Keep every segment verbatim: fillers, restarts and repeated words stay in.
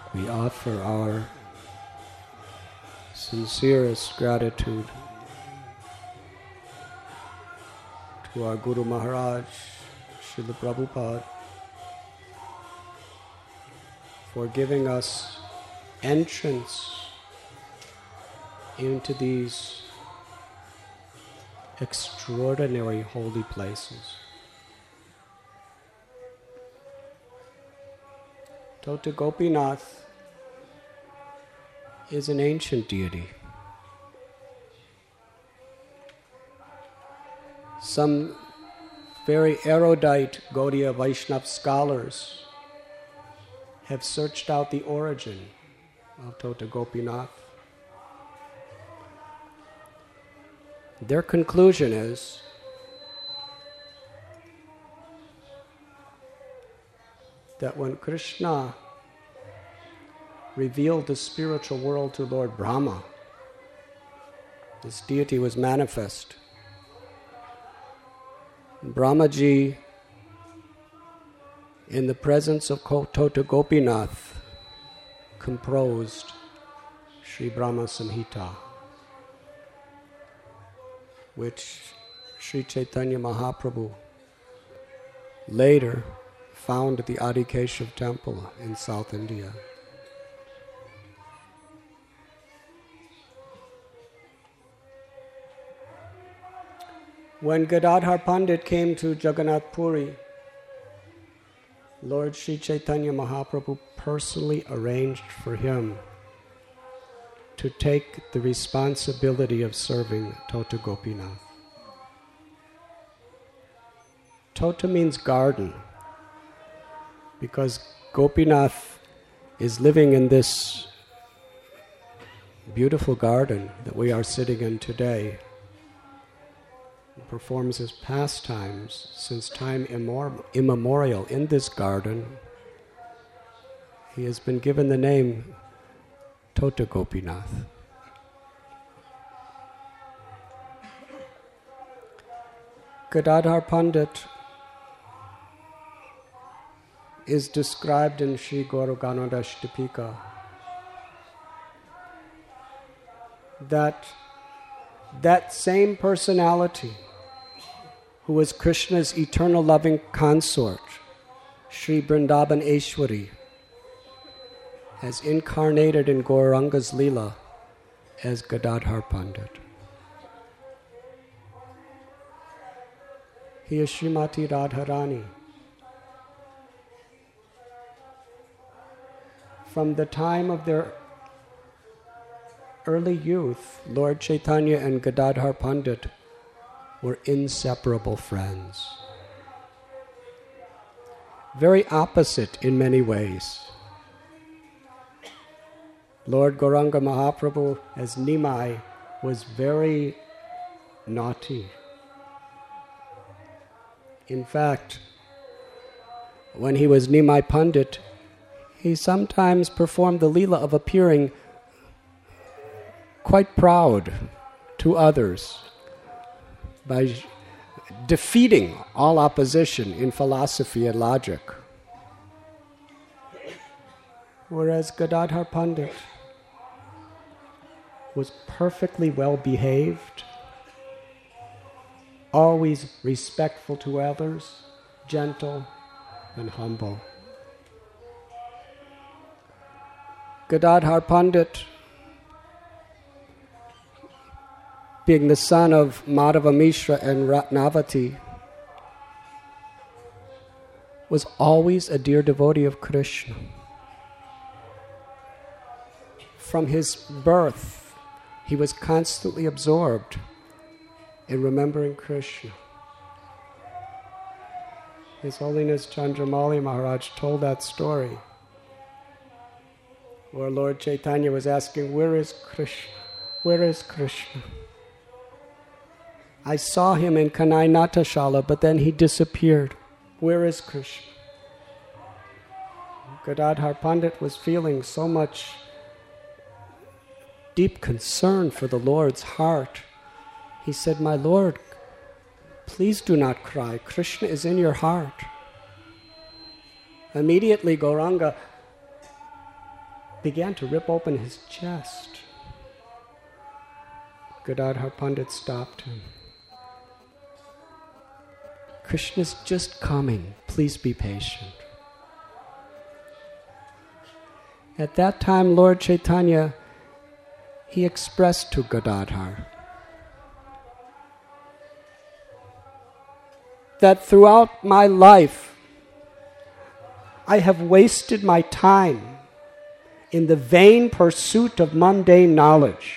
we offer our sincerest gratitude to our Guru Maharaj, Srila Prabhupada, for giving us entrance into these extraordinary holy places. Tota Gopinath is an ancient deity. Some very erudite Gaudiya Vaishnava scholars have searched out the origin of Tota Gopinath. Their conclusion is that when Krishna revealed the spiritual world to Lord Brahma, this deity was manifest. Brahmaji, in the presence of Tota Gopinath, composed Sri Brahma Samhita, which Sri Chaitanya Mahaprabhu later found at the Adi Keshav temple in South India. When Gadadhar Pandit came to Jagannath Puri, Lord Sri Chaitanya Mahaprabhu personally arranged for him to take the responsibility of serving Tota Gopinath. Tota means garden, because Gopinath is living in this beautiful garden that we are sitting in today. He performs his pastimes since time immor- immemorial in this garden. He has been given the name Tota Gopinath. Gadadhar Pandit is described in Sri Guru Ganodashtapika that that same personality who was Krishna's eternal loving consort, Sri Vrindavan Eshwari, has incarnated in Gauranga's Leela as Gadadhar Pandit. He is Srimati Radharani. From the time of their early youth, Lord Chaitanya and Gadadhar Pandit were inseparable friends. Very opposite in many ways. Lord Gauranga Mahaprabhu as Nimai was very naughty. In fact, when he was Nimai Pandit, he sometimes performed the Leela of appearing quite proud to others by defeating all opposition in philosophy and logic. Whereas Gadadhar Pandit was perfectly well behaved, always respectful to others, gentle and humble. Gadadhar Pandit, being the son of Madhava Mishra and Ratnavati, was always a dear devotee of Krishna. From his birth, he was constantly absorbed in remembering Krishna. His Holiness Chandramauli Maharaj told that story, where Lord Chaitanya was asking, where is Krishna? Where is Krishna? I saw him in Kanai Natashala, but then he disappeared. Where is Krishna? Gadadhar Pandit was feeling so much deep concern for the Lord's heart. He said, my Lord, please do not cry. Krishna is in your heart. Immediately Gauranga began to rip open his chest. Gadadhar Pandit stopped him. Krishna's just coming. Please be patient. At that time, Lord Chaitanya, he expressed to Gadadhar that throughout my life, I have wasted my time in the vain pursuit of mundane knowledge.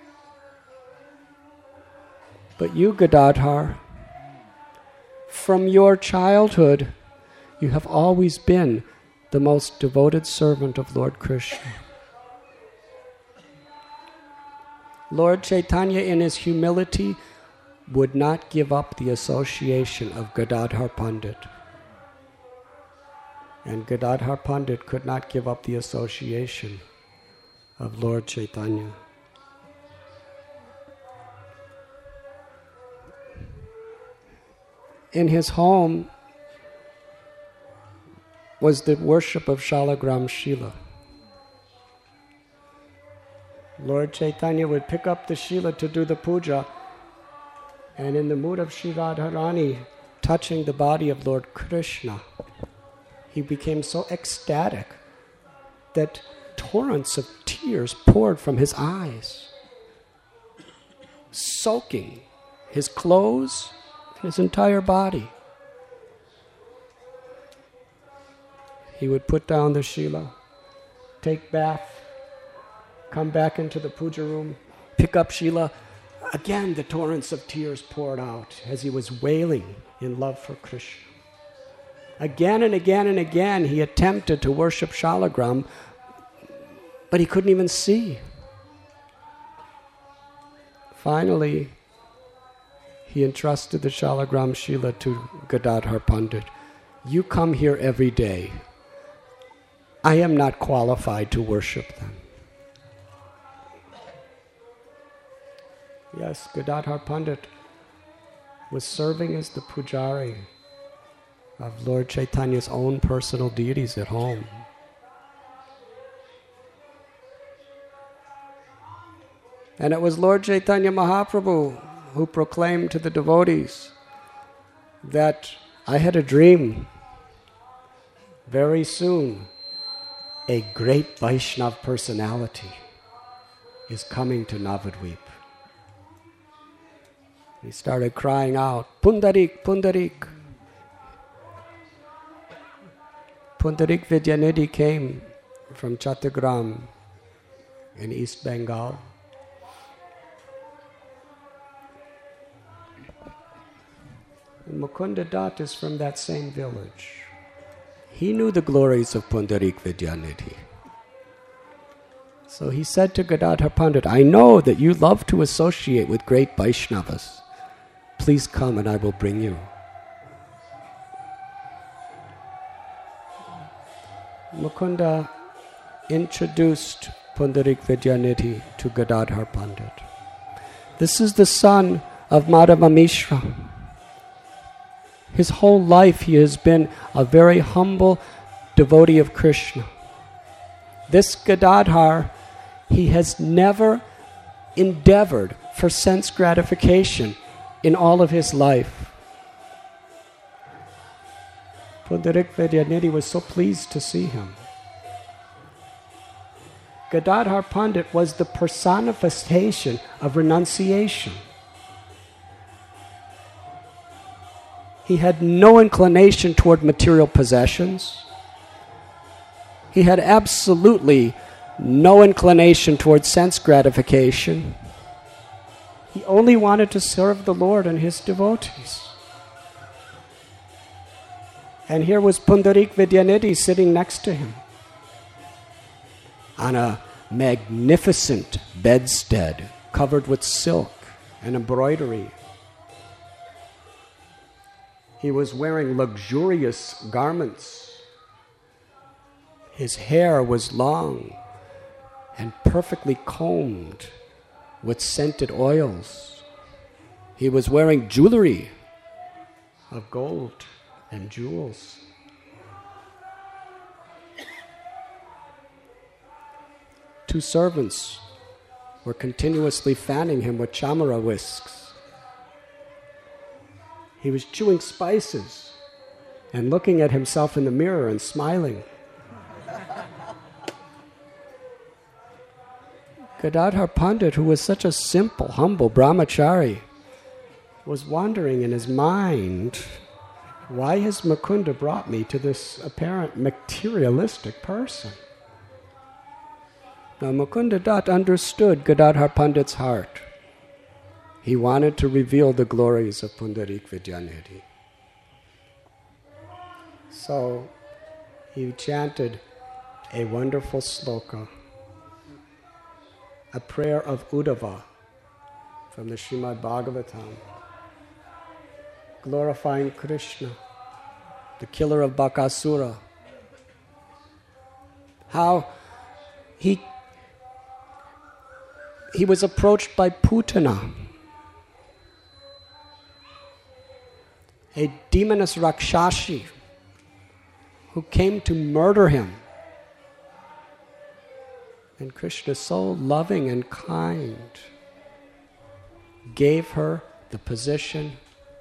But you, Gadadhar, from your childhood, you have always been the most devoted servant of Lord Krishna. Lord Chaitanya, in his humility, would not give up the association of Gadadhar Pandit. And Gadadhar Pandit could not give up the association of Lord Chaitanya. In his home was the worship of Shalagram Shila. Lord Chaitanya would pick up the Shila to do the puja, and in the mood of Shri Radharani touching the body of Lord Krishna, he became so ecstatic that torrents of tears poured from his eyes, soaking his clothes and his entire body. He would put down the Shila, take bath, come back into the puja room, pick up Shila. Again, the torrents of tears poured out as he was wailing in love for Krishna. Again and again and again, he attempted to worship Shalagram, but he couldn't even see. Finally, he entrusted the Shalagram Shila to Gadadhar Pandit. You come here every day. I am not qualified to worship them. Yes, Gadadhar Pandit was serving as the pujari of Lord Chaitanya's own personal deities at home. And it was Lord Chaitanya Mahaprabhu who proclaimed to the devotees that I had a dream. Very soon, a great Vaishnav personality is coming to Navadvip. He started crying out, Pundarik, Pundarik. Pundarik Vidyanidhi came from Chattogram in East Bengal. And Mukunda Dutt is from that same village. He knew the glories of Pundarik Vidyanidhi. So he said to Gadadhar Pandit, I know that you love to associate with great Vaishnavas. Please come and I will bring you. Mukunda introduced Pundarik Vidyanidhi to Gadadhar Pandit. This is the son of Madhava Mishra. His whole life he has been a very humble devotee of Krishna. This Gadadhar, he has never endeavored for sense gratification in all of his life. Pundarik Vidyanidhi was so pleased to see him. Gadadhar Pandit was the personification of renunciation. He had no inclination toward material possessions. He had absolutely no inclination toward sense gratification. He only wanted to serve the Lord and his devotees. And here was Pundarik Vidyanidhi sitting next to him on a magnificent bedstead covered with silk and embroidery. He was wearing luxurious garments. His hair was long and perfectly combed with scented oils. He was wearing jewelry of gold and jewels. two servants were continuously fanning him with chamara whisks. He was chewing spices and looking at himself in the mirror and smiling. Gadadhar Pandit, who was such a simple, humble brahmachari, was wondering in his mind, why has Mukunda brought me to this apparent materialistic person? Now Mukunda Dutt understood Gadadhar Pandit's heart. He wanted to reveal the glories of Pundarik Vidyanidhi. So he chanted a wonderful sloka, a prayer of Uddhava from the Srimad Bhagavatam, glorifying Krishna, the killer of Bakasura. How he he was approached by Putana, a demoness Rakshashi, who came to murder him. And Krishna, so loving and kind, gave her the position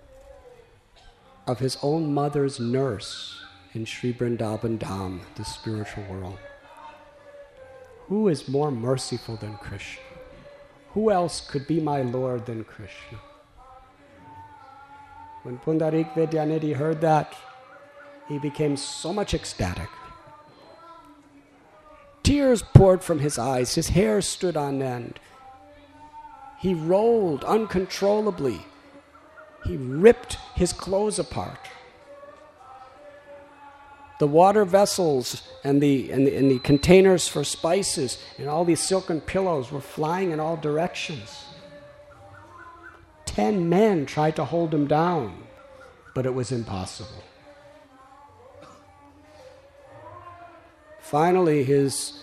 of his own mother's nurse in Sri Vrindavan Dham, the spiritual world. Who is more merciful than Krishna? Who else could be my Lord than Krishna? When Pundarik Vidyanidhi heard that, he became so much ecstatic. Tears poured from his eyes, his hair stood on end. He rolled uncontrollably. He ripped his clothes apart. The water vessels and the, and the, and the containers for spices and all these silken pillows were flying in all directions. Ten men tried to hold him down, but it was impossible. Finally, his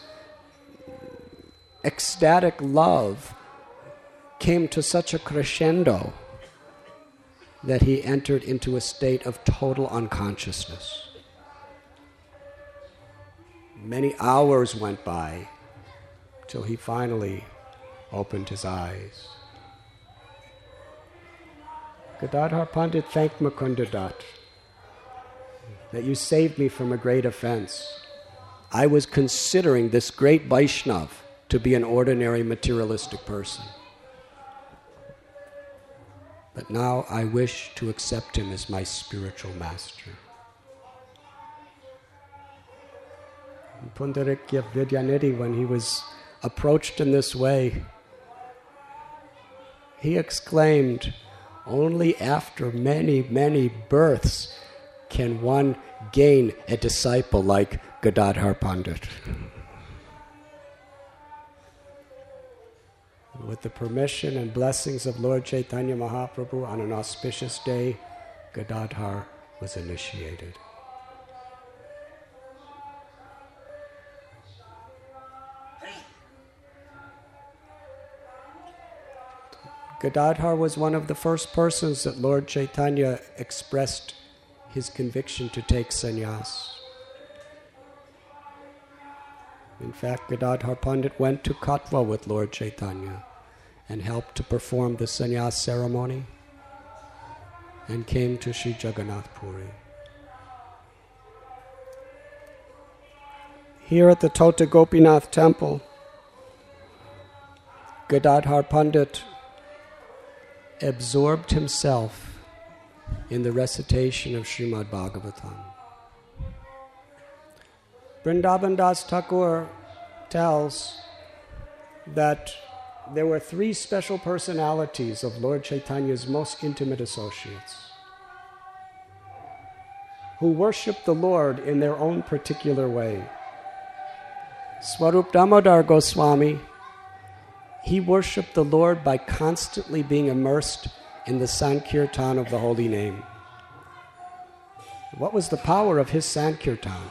ecstatic love came to such a crescendo that he entered into a state of total unconsciousness. Many hours went by till he finally opened his eyes. Gadadhar Pandit thanked Mukunda Dutt that you saved me from a great offense. I was considering this great Vaishnav to be an ordinary materialistic person. But now I wish to accept him as my spiritual master. And Pundarik Vidyanidhi, when he was approached in this way, he exclaimed, only after many, many births can one gain a disciple like Gadadhar Pandit. With the permission and blessings of Lord Chaitanya Mahaprabhu, on an auspicious day, Gadadhar was initiated. Gadadhar was one of the first persons that Lord Chaitanya expressed his conviction to take sannyas. In fact, Gadadhar Pandit went to Katwa with Lord Chaitanya and helped to perform the sannyas ceremony and came to Sri Jagannath Puri. Here at the Tota Gopinath temple, Gadadhar Pandit absorbed himself in the recitation of Srimad Bhagavatam. Vrindavan Das Thakur tells that there were three special personalities of Lord Chaitanya's most intimate associates who worshiped the Lord in their own particular way. Swarup Damodar Goswami, he worshipped the Lord by constantly being immersed in the Sankirtan of the holy name. What was the power of his Sankirtan?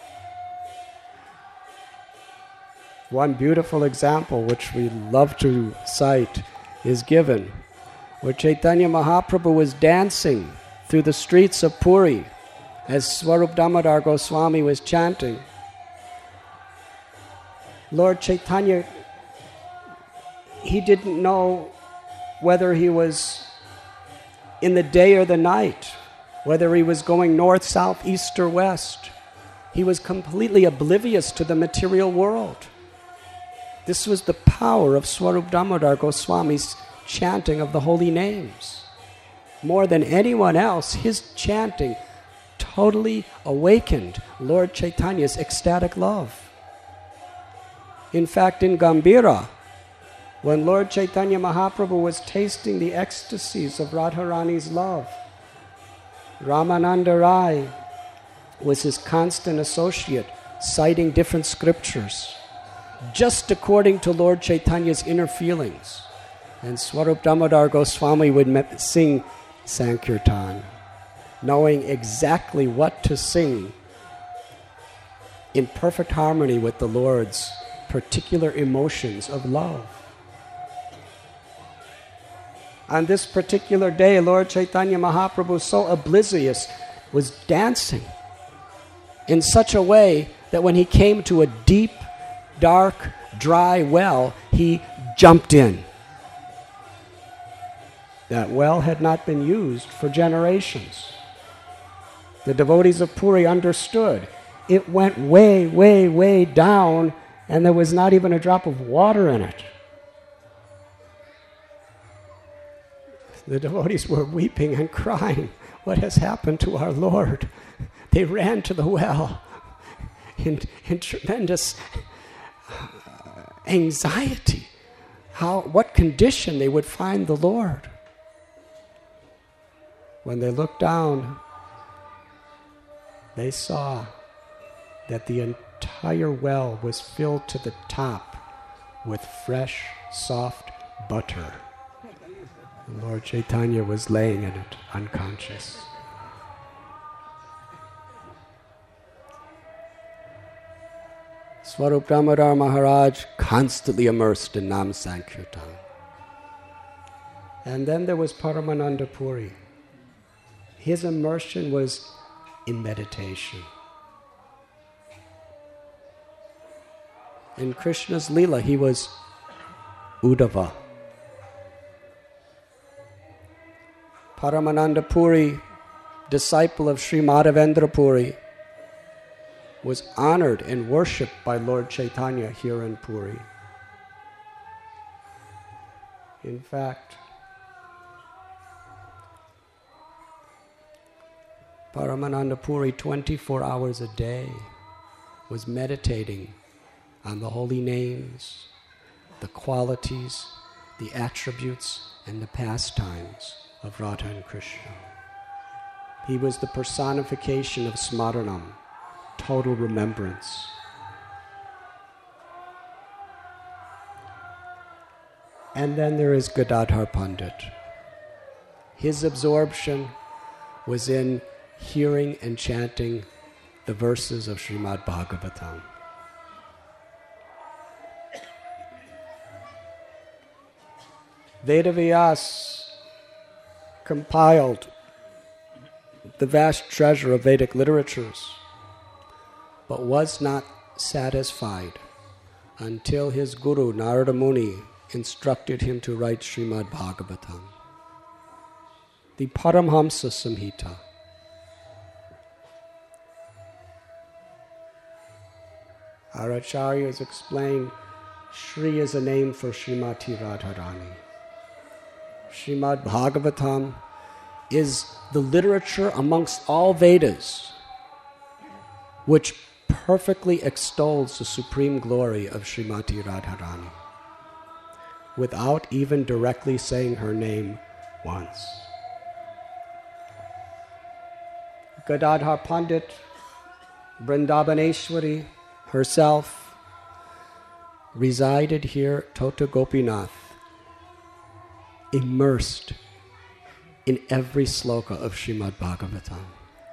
One beautiful example, which we love to cite, is given, where Chaitanya Mahaprabhu was dancing through the streets of Puri as Swarup Damodar Goswami was chanting. Lord Chaitanya, he didn't know whether he was in the day or the night, whether he was going north, south, east, or west. He was completely oblivious to the material world. This was the power of Swarup Damodar Goswami's chanting of the holy names. More than anyone else, his chanting totally awakened Lord Chaitanya's ecstatic love. In fact, in Gambhira, when Lord Chaitanya Mahaprabhu was tasting the ecstasies of Radharani's love, Ramananda Rai was his constant associate, citing different scriptures, just according to Lord Chaitanya's inner feelings. And Swarup Damodar Goswami would me- sing Sankirtan, knowing exactly what to sing in perfect harmony with the Lord's particular emotions of love. On this particular day, Lord Chaitanya Mahaprabhu, so oblivious, was dancing in such a way that when he came to a deep, dark, dry well, he jumped in. That well had not been used for generations. The devotees of Puri understood. It went way, way, way down, and there was not even a drop of water in it. The devotees were weeping and crying, "What has happened to our Lord?" They ran to the well in, in tremendous anxiety, how, what condition they would find the Lord. When they looked down, they saw that the entire well was filled to the top with fresh, soft butter. Lord Chaitanya was laying in it, unconscious. Swarup Damodar Maharaj constantly immersed in Nam Sankirtan. And then there was Paramananda Puri. His immersion was in meditation. In Krishna's Leela, he was Uddhava. Paramananda Puri, disciple of Sri Madhavendra Puri, was honored and worshipped by Lord Chaitanya here in Puri. In fact, Paramananda Puri, twenty-four hours a day, was meditating on the holy names, the qualities, the attributes, and the pastimes of Radha and Krishna. He was the personification of Smaranam, total remembrance. And then there is Gadadhar Pandit. His absorption was in hearing and chanting the verses of Srimad Bhagavatam. Vedavyas compiled the vast treasure of Vedic literatures, but was not satisfied until his guru, Narada Muni, instructed him to write Srimad Bhagavatam, the Paramhamsa Samhita. Our acharyas explain Shri is a name for Srimati Radharani. Srimad Bhagavatam is the literature amongst all Vedas which perfectly extols the supreme glory of Srimati Radharani without even directly saying her name once. Gadadhar Pandit, Vrindavaneshwari herself, resided here, Tota Gopinath, immersed in every sloka of Srimad Bhagavatam.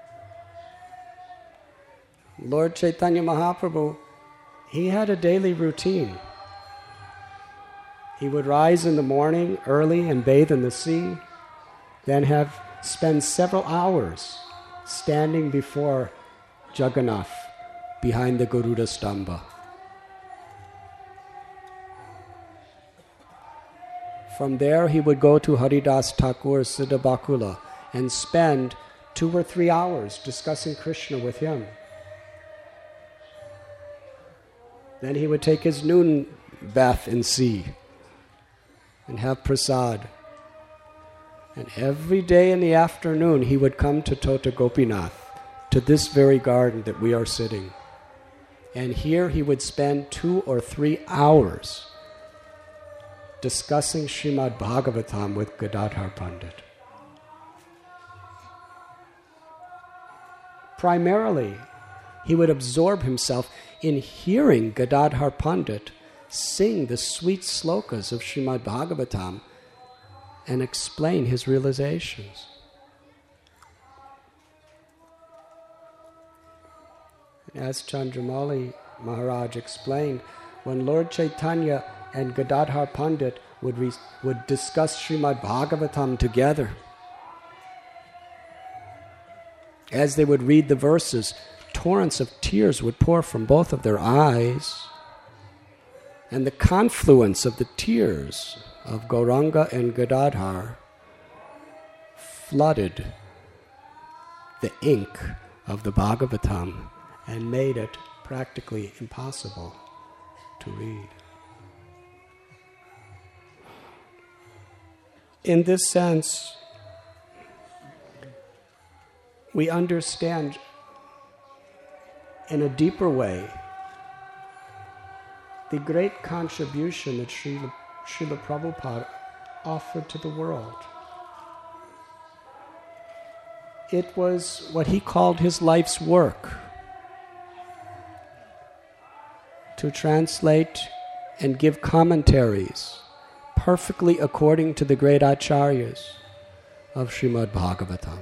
Lord Chaitanya Mahaprabhu, he had a daily routine. He would rise in the morning early and bathe in the sea, then have spend several hours standing before Jagannath behind the Garuda Stamba. From there he would go to Haridas Thakur Siddhabakula and spend two or three hours discussing Krishna with him. Then he would take his noon bath in sea and have prasad. And every day in the afternoon he would come to Tota Gopinath, to this very garden that we are sitting. And here he would spend two or three hours discussing Srimad Bhagavatam with Gadadhar Pandit. Primarily, he would absorb himself in hearing Gadadhar Pandit sing the sweet slokas of Srimad Bhagavatam and explain his realizations. As Chandramauli Maharaj explained, when Lord Chaitanya and Gadadhar Pandit would, re- would discuss Srimad Bhagavatam together, as they would read the verses, torrents of tears would pour from both of their eyes, and the confluence of the tears of Gauranga and Gadadhar flooded the ink of the Bhagavatam and made it practically impossible to read. In this sense, we understand in a deeper way the great contribution that Srila, Srila Prabhupada offered to the world. It was what he called his life's work, to translate and give commentaries perfectly according to the great acharyas of Srimad Bhagavatam.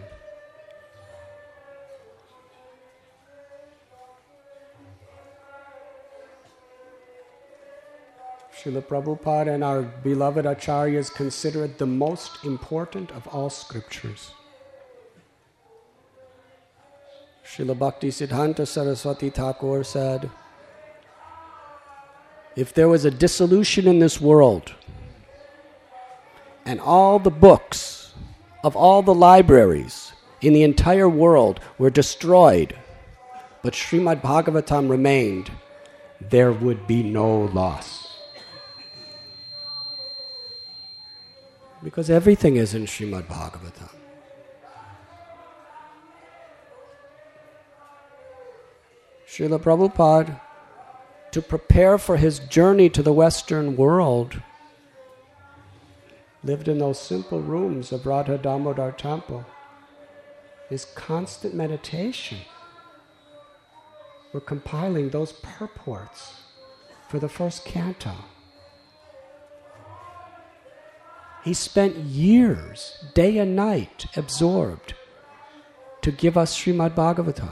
Srila Prabhupada and our beloved acharyas consider it the most important of all scriptures. Srila Bhakti Siddhanta Saraswati Thakur said, if there was a dissolution in this world and all the books of all the libraries in the entire world were destroyed, but Srimad Bhagavatam remained, there would be no loss. Because everything is in Srimad Bhagavatam. Srila Prabhupada, to prepare for his journey to the Western world, lived in those simple rooms of Radha Damodar temple. His constant meditation were compiling those purports for the first canto. He spent years, day and night, absorbed to give us Srimad Bhagavatam.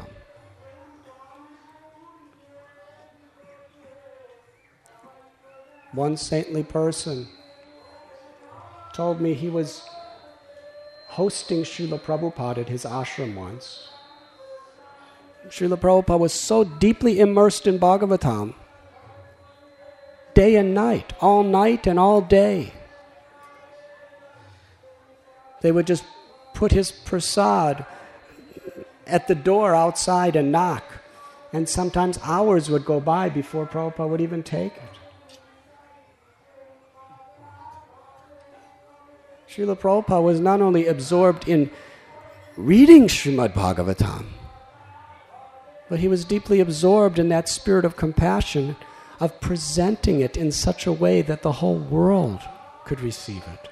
One saintly person told me he was hosting Srila Prabhupada at his ashram once. Srila Prabhupada was so deeply immersed in Bhagavatam, day and night, all night and all day. They would just put his prasad at the door outside and knock, and sometimes hours would go by before Prabhupada would even take it. Srila Prabhupada was not only absorbed in reading Srimad Bhagavatam, but he was deeply absorbed in that spirit of compassion of presenting it in such a way that the whole world could receive it.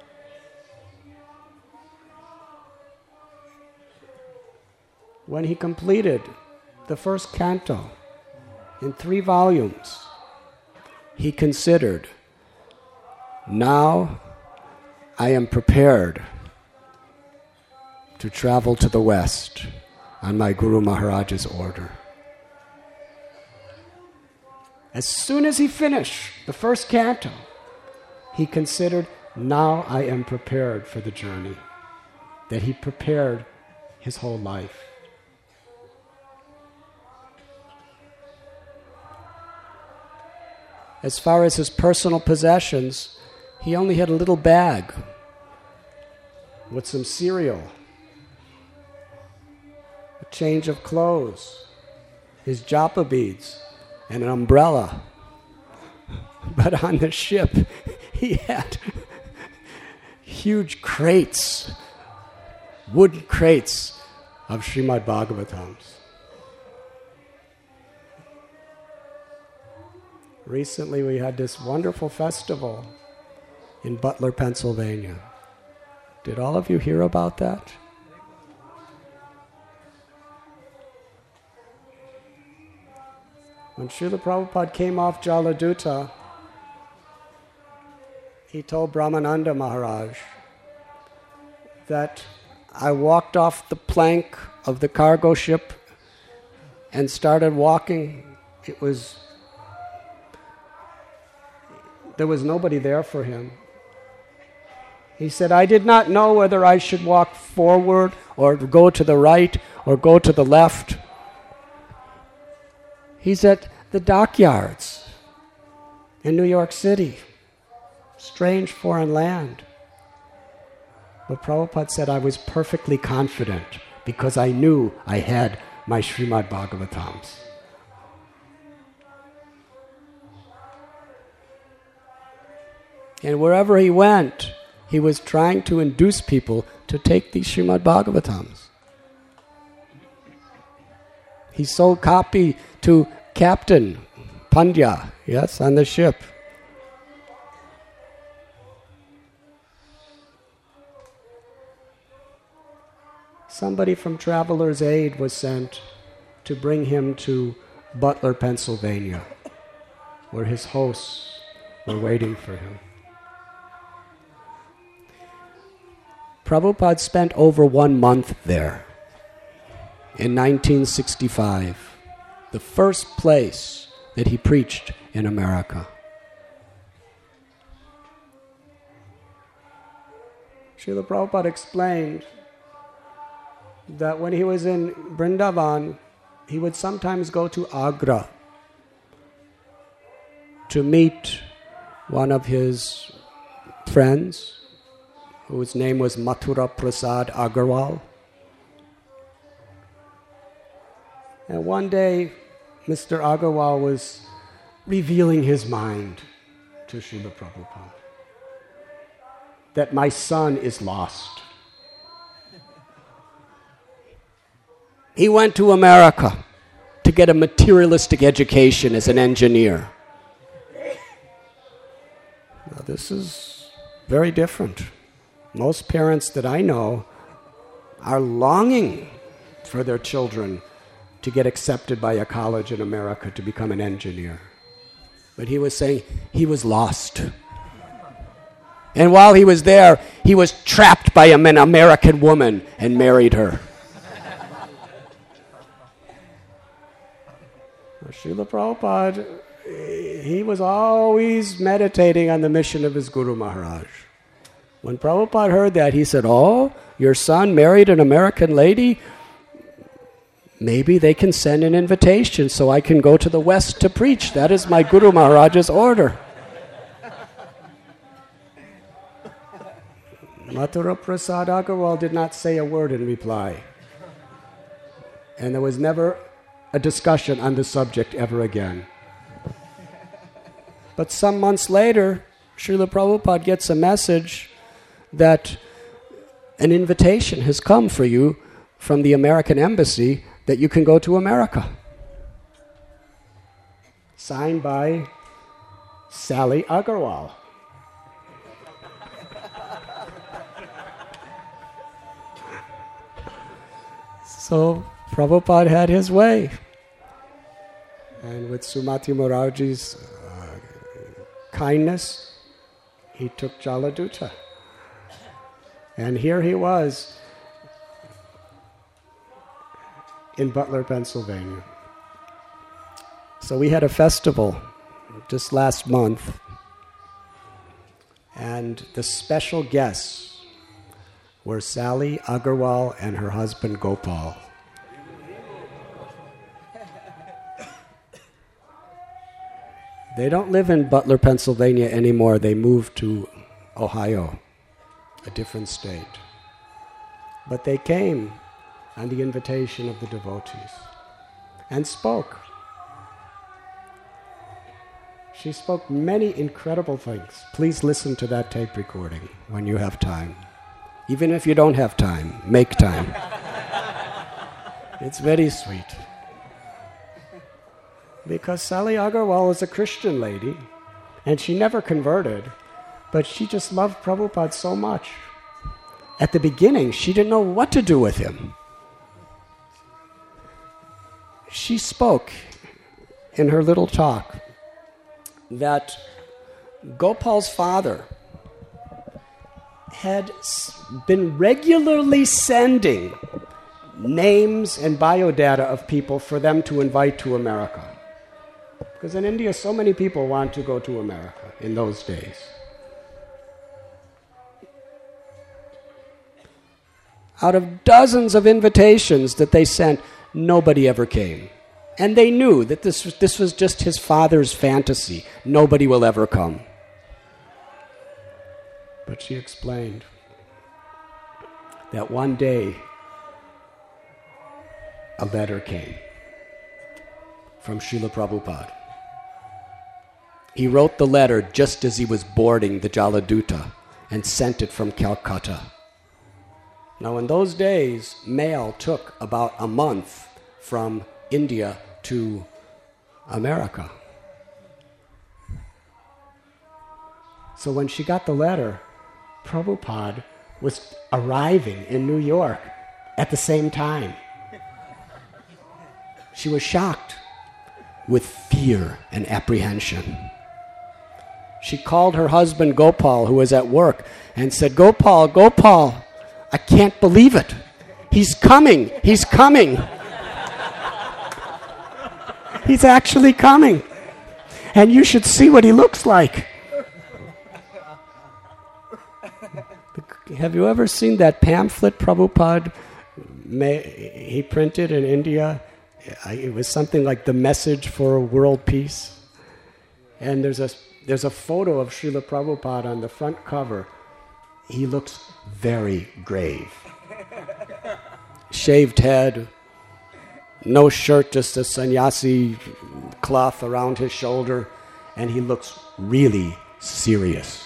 When he completed the first canto in three volumes, he considered, now I am prepared to travel to the West on my Guru Maharaj's order. As soon as he finished the first canto, he considered, now I am prepared for the journey, that he prepared his whole life. As far as his personal possessions, he only had a little bag with some cereal, a change of clothes, his japa beads, and an umbrella. But on the ship, he had huge crates, wooden crates of Srimad Bhagavatams. Recently, we had this wonderful festival in Butler, Pennsylvania. Did all of you hear about that? When Srila Prabhupada came off Jaladuta, he told Brahmananda Maharaj that I walked off the plank of the cargo ship and started walking. It was, there was nobody there for him. He said, I did not know whether I should walk forward or go to the right or go to the left. He's at the dockyards in New York City. Strange foreign land. But Prabhupada said I was perfectly confident because I knew I had my Srimad Bhagavatams. And wherever he went, he was trying to induce people to take these Srimad Bhagavatams. He sold copy to Captain Pandya, yes, on the ship. Somebody from Traveler's Aid was sent to bring him to Butler, Pennsylvania, where his hosts were waiting for him. Prabhupada spent over one month there in nineteen sixty-five, the first place that he preached in America. Srila Prabhupada explained that when he was in Vrindavan, he would sometimes go to Agra to meet one of his friends, whose name was Mathura Prasad Agarwal. And one day, Mister Agarwal was revealing his mind to Srila Prabhupada, that my son is lost. He went to America to get a materialistic education as an engineer. Now, this is very different. Most parents that I know are longing for their children to get accepted by a college in America to become an engineer. But he was saying he was lost. And while he was there, he was trapped by an American woman and married her. Srila Prabhupada, he was always meditating on the mission of his Guru Maharaj. When Prabhupada heard that, he said, oh, your son married an American lady? Maybe they can send an invitation so I can go to the West to preach. That is my Guru Maharaj's order. Mathura Prasad Agarwal did not say a word in reply. And there was never a discussion on the subject ever again. But some months later, Srila Prabhupada gets a message that an invitation has come for you from the American embassy that you can go to America. Signed by Sally Agarwal. So Prabhupada had his way. And with Sumati Morarji's uh, kindness, he took Jaladuta. And here he was in Butler, Pennsylvania. So we had a festival just last month. And the special guests were Sally Agarwal and her husband Gopal. They don't live in Butler, Pennsylvania anymore. They moved to Ohio, a different state. But they came on the invitation of the devotees and spoke. She spoke many incredible things. Please listen to that tape recording when you have time. Even if you don't have time, make time. It's very sweet. Because Sally Agarwal is a Christian lady, and she never converted, but she just loved Prabhupada so much. At the beginning, she didn't know what to do with him. She spoke in her little talk that Gopal's father had been regularly sending names and biodata of people for them to invite to America. Because in India, so many people want to go to America in those days. Out of dozens of invitations that they sent, nobody ever came. And they knew that this was, this was just his father's fantasy. Nobody will ever come. But she explained that one day a letter came from Srila Prabhupada. He wrote the letter just as he was boarding the Jaladuta and sent it from Calcutta. Now, in those days, mail took about a month from India to America. So when she got the letter, Prabhupada was arriving in New York at the same time. She was shocked with fear and apprehension. She called her husband Gopal, who was at work, and said, Gopal, Gopal, I can't believe it. He's coming. He's coming. He's actually coming. And you should see what he looks like. Have you ever seen that pamphlet Prabhupada he printed in India? It was something like The Message for World Peace. And there's a, there's a photo of Srila Prabhupada on the front cover. He looks very grave. Shaved head, no shirt, just a sannyasi cloth around his shoulder, and he looks really serious.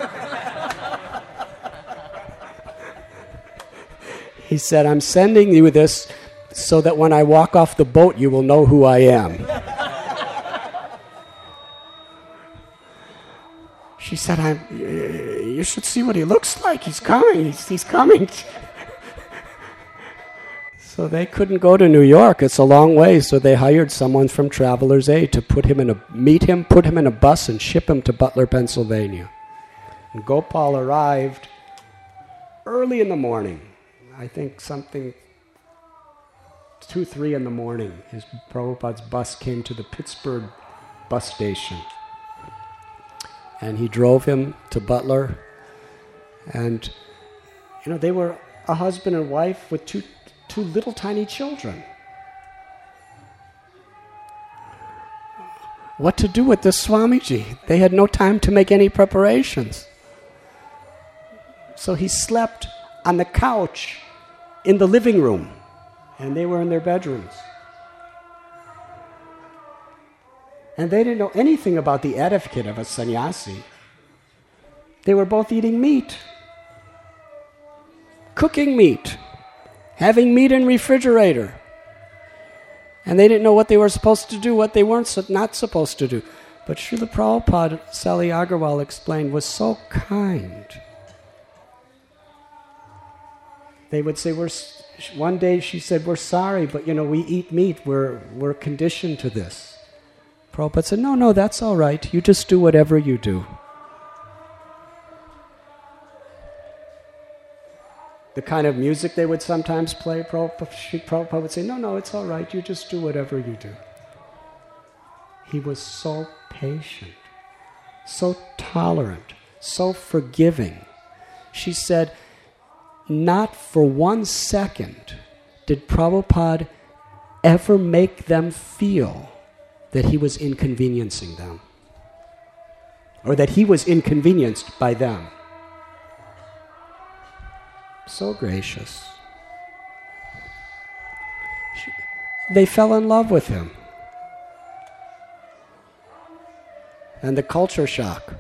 He said, I'm sending you this so that when I walk off the boat, you will know who I am. She said, I'm, you should see what he looks like. He's coming. He's, he's coming. So they couldn't go to New York. It's a long way. So they hired someone from Traveler's Aid to put him in a, meet him, put him in a bus, and ship him to Butler, Pennsylvania. And Gopal arrived early in the morning. I think something, two, three in the morning. His Prabhupada's bus came to the Pittsburgh bus station. And he drove him to Butler. And, you know, they were a husband and wife with two, two little tiny children. What to do with this Swamiji? They had no time to make any preparations. So he slept on the couch in the living room, and they were in their bedrooms. And they didn't know anything about the etiquette of a sannyasi. They were both eating meat, cooking meat, having meat in refrigerator. And they didn't know what they were supposed to do, what they weren't not supposed to do. But Srila Prabhupada, Sally Agarwal explained, was so kind. They would say, we're, one day she said, we're sorry, but you know, we eat meat, we're, we're conditioned to this. Prabhupada said, no, no, that's all right. You just do whatever you do. The kind of music they would sometimes play, Prabhupada, Prabhupada would say, no, no, it's all right. You just do whatever you do. He was so patient, so tolerant, so forgiving. She said, not for one second did Prabhupada ever make them feel that he was inconveniencing them, or that he was inconvenienced by them. so gracious. She, they fell in love with him. And the culture shock.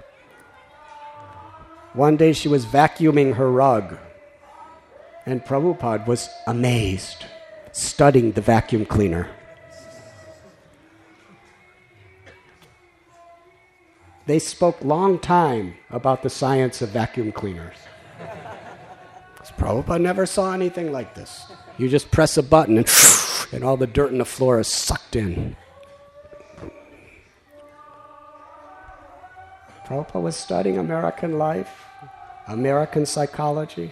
One day she was vacuuming her rug, and Prabhupada was amazed, studying the vacuum cleaner. They spoke long time about the science of vacuum cleaners. Prabhupada never saw anything like this. You just press a button and, and all the dirt in the floor is sucked in. Prabhupada was studying American life, American psychology.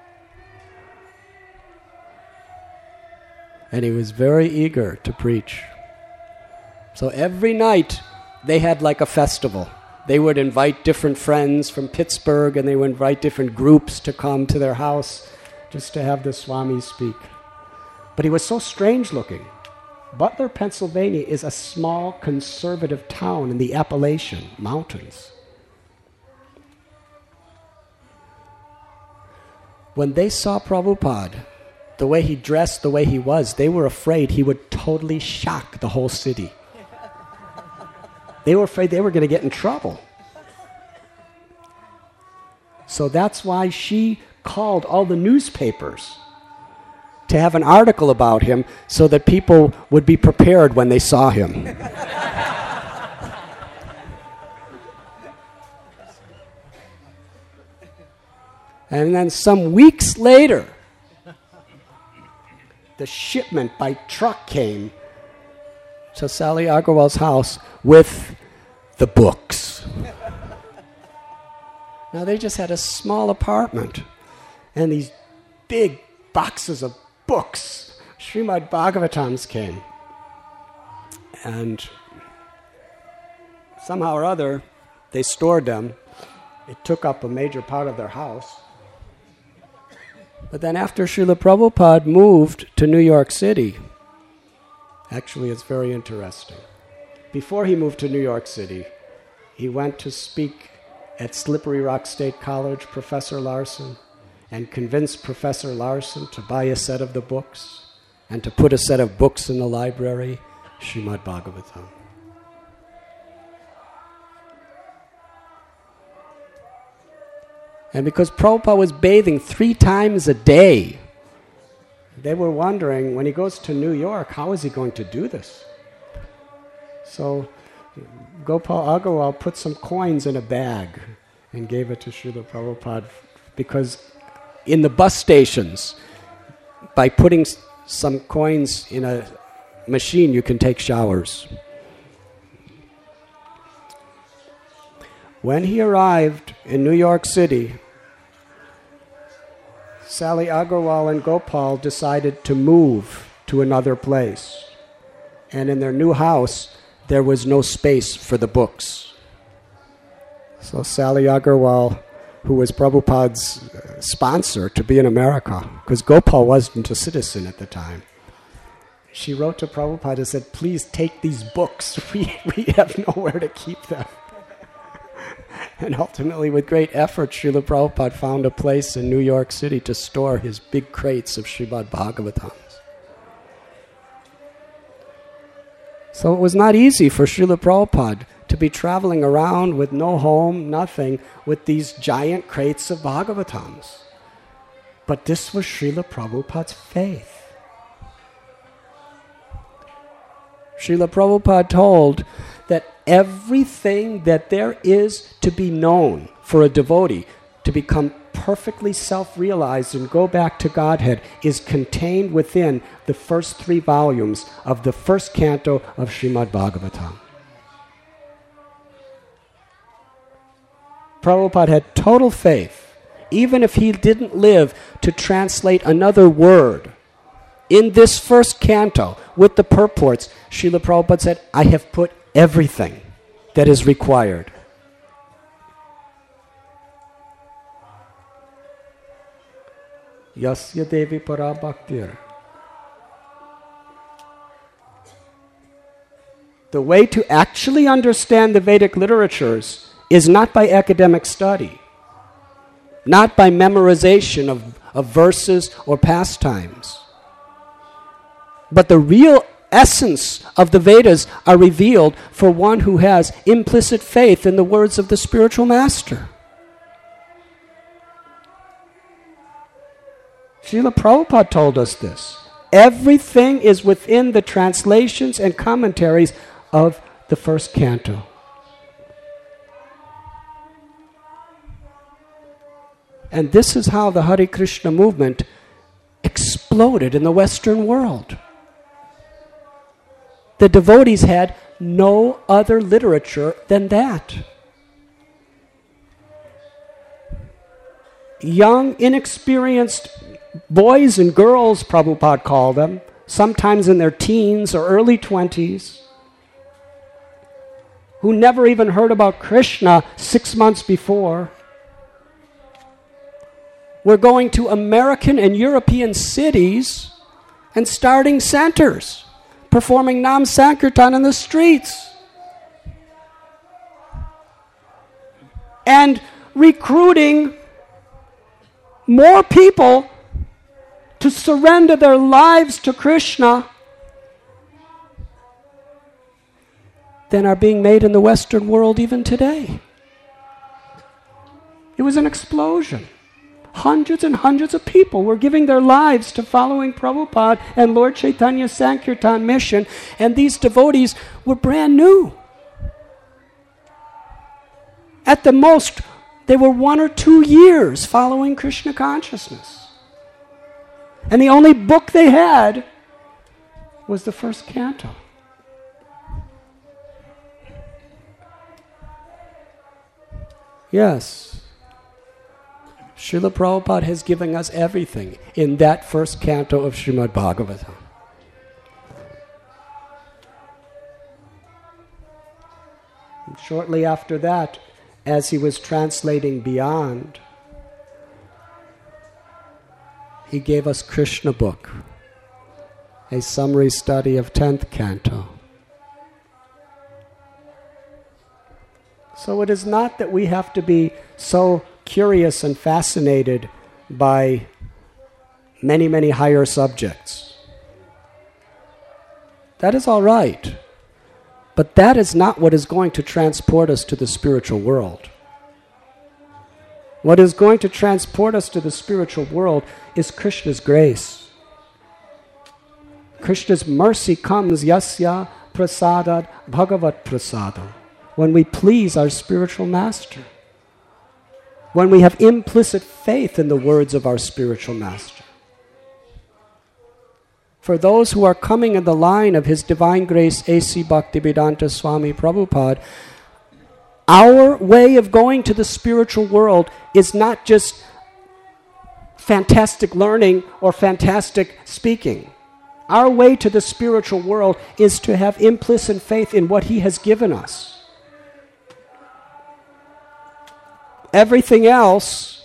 And he was very eager to preach. So every night they had like a festival. They would invite different friends from Pittsburgh, and they would invite different groups to come to their house just to have the Swami speak. But he was so strange looking. Butler, Pennsylvania is a small conservative town in the Appalachian Mountains. When they saw Prabhupada, the way he dressed, the way he was, they were afraid he would totally shock the whole city. They were afraid they were going to get in trouble. So that's why she called all the newspapers to have an article about him so that people would be prepared when they saw him. And then some weeks later, the shipment by truck came to Sally Agarwal's house with the books. Now they just had a small apartment and these big boxes of books. Srimad Bhagavatams came. And somehow or other, they stored them. It took up a major part of their house. But then after Srila Prabhupada moved to New York City, actually it's very interesting. Before he moved to New York City, he went to speak at Slippery Rock State College, Professor Larson, and convinced Professor Larson to buy a set of the books and to put a set of books in the library, Srimad Bhagavatam. And because Prabhupada was bathing three times a day, they were wondering, when he goes to New York, how is he going to do this? So Gopal Agarwal put some coins in a bag and gave it to Srila Prabhupada, because in the bus stations, by putting some coins in a machine, you can take showers. When he arrived in New York City, Sally Agarwal and Gopal decided to move to another place. And in their new house, there was no space for the books. So Sally Agarwal, who was Prabhupada's sponsor to be in America, because Gopal wasn't a citizen at the time, she wrote to Prabhupada and said, please take these books. We, we have nowhere to keep them. And ultimately, with great effort, Srila Prabhupada found a place in New York City to store his big crates of Srimad Bhagavatams. So it was not easy for Srila Prabhupada to be traveling around with no home, nothing, with these giant crates of Bhagavatams. But this was Srila Prabhupada's faith. Srila Prabhupada told that everything that there is to be known for a devotee to become perfectly self-realized and go back to Godhead is contained within the first three volumes of the first canto of Srimad Bhagavatam. Prabhupada had total faith, even if he didn't live to translate another word. In this first canto, with the purports, Srila Prabhupada said, I have put everything that is required. Yasya Devi Para Bhaktir. The way to actually understand the Vedic literatures is not by academic study, not by memorization of of verses or pastimes. But the real essence of the Vedas are revealed for one who has implicit faith in the words of the spiritual master. Srila Prabhupada told us this. Everything is within the translations and commentaries of the first canto. And this is how the Hare Krishna movement exploded in the Western world. The devotees had no other literature than that. Young, inexperienced boys and girls, Prabhupada called them, sometimes in their teens or early twenties, who never even heard about Krishna six months before, were going to American and European cities and starting centers, performing Nam Sankirtan in the streets, and recruiting more people to surrender their lives to Krishna than are being made in the Western world even today. It was an explosion. Hundreds and hundreds of people were giving their lives to following Prabhupada and Lord Chaitanya's Sankirtan mission, and these devotees were brand new. At the most, they were one or two years following Krishna consciousness. And the only book they had was the first canto. Yes, Srila Prabhupada has given us everything in that first canto of Srimad Bhagavatam. And shortly after that, as he was translating Beyond, he gave us Krishna book, a summary study of tenth canto. So it is not that we have to be so curious and fascinated by many, many higher subjects. That is all right. But that is not what is going to transport us to the spiritual world. What is going to transport us to the spiritual world is Krishna's grace. Krishna's mercy comes yasya prasadad bhagavat prasada, when we please our spiritual master, when we have implicit faith in the words of our spiritual master. For those who are coming in the line of His Divine Grace A C Bhaktivedanta Swami Prabhupada, our way of going to the spiritual world is not just fantastic learning or fantastic speaking. Our way to the spiritual world is to have implicit faith in what He has given us. Everything else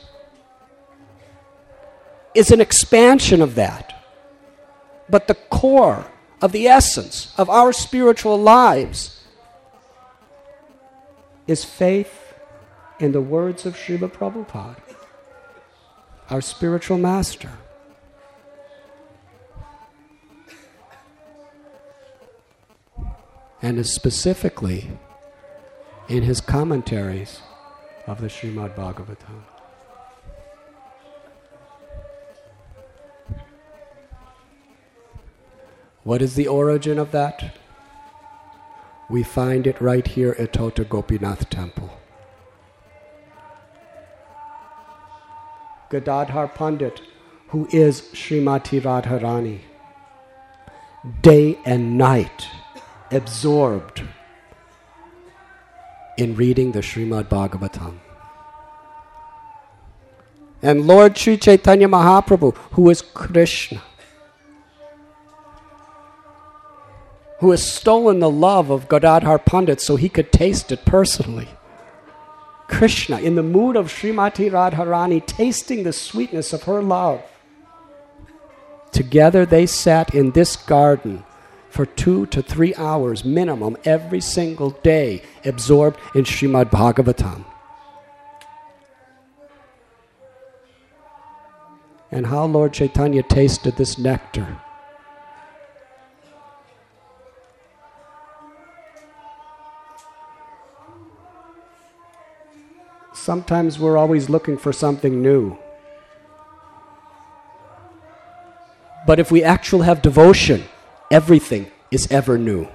is an expansion of that. But the core of the essence of our spiritual lives is faith in the words of Srila Prabhupada, our spiritual master. And is specifically in his commentaries of the Srimad Bhagavatam. What is the origin of that? We find it right here at Tota Gopinath Temple. Gadadhar Pandit, who is Srimati Radharani, day and night absorbed in reading the Srimad Bhagavatam. And Lord Sri Chaitanya Mahaprabhu, who is Krishna, who has stolen the love of Gadadhar Pandit so he could taste it personally. Krishna, in the mood of Srimati Radharani, tasting the sweetness of her love. Together they sat in this garden for two to three hours minimum every single day, absorbed in Srimad Bhagavatam. and how Lord Chaitanya tasted this nectar. Sometimes we're always looking for something new. But if we actually have devotion, everything is ever new.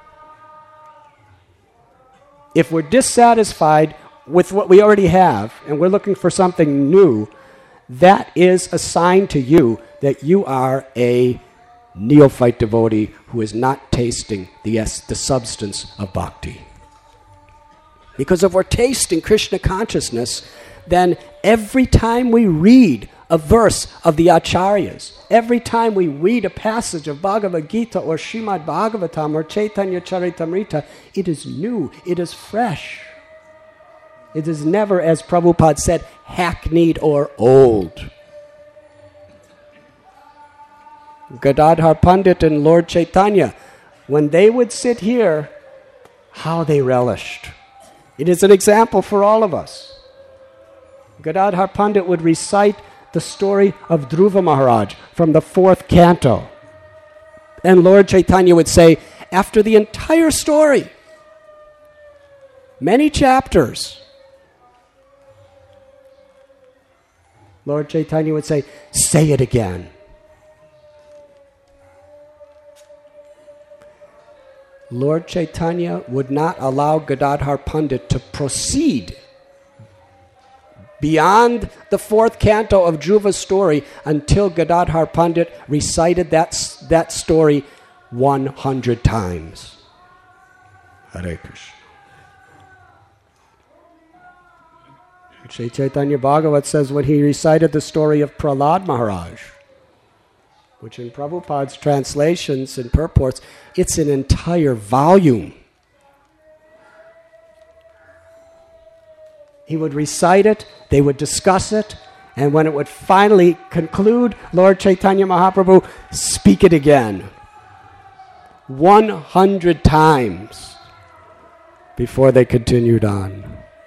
If we're dissatisfied with what we already have and we're looking for something new, that is a sign to you that you are a neophyte devotee who is not tasting the, es- the substance of bhakti. Because if we're tasting Krishna consciousness, then every time we read a verse of the Acharyas, every time we read a passage of Bhagavad Gita or Srimad Bhagavatam or Chaitanya Charitamrita, it is new, it is fresh. It is never, as Prabhupada said, hackneyed or old. Gadadhar Pandit and Lord Chaitanya, when they would sit here, how they relished. It is an example for all of us. Gadadhar Pandit would recite the story of Dhruva Maharaj from the fourth canto. And Lord Chaitanya would say, after the entire story, many chapters, Lord Chaitanya would say, say it again. Lord Chaitanya would not allow Gadadhar Pandit to proceed beyond the fourth canto of Dhruva's story until Gadadhar Pandit recited that, that story one hundred times. Hare Krishna. Sri Chaitanya Bhagavat says when he recited the story of Prahlad Maharaj, which in Prabhupada's translations and purports, it's an entire volume. He would recite it, they would discuss it, and when it would finally conclude, Lord Chaitanya Mahaprabhu, speak it again. one hundred times before they continued on.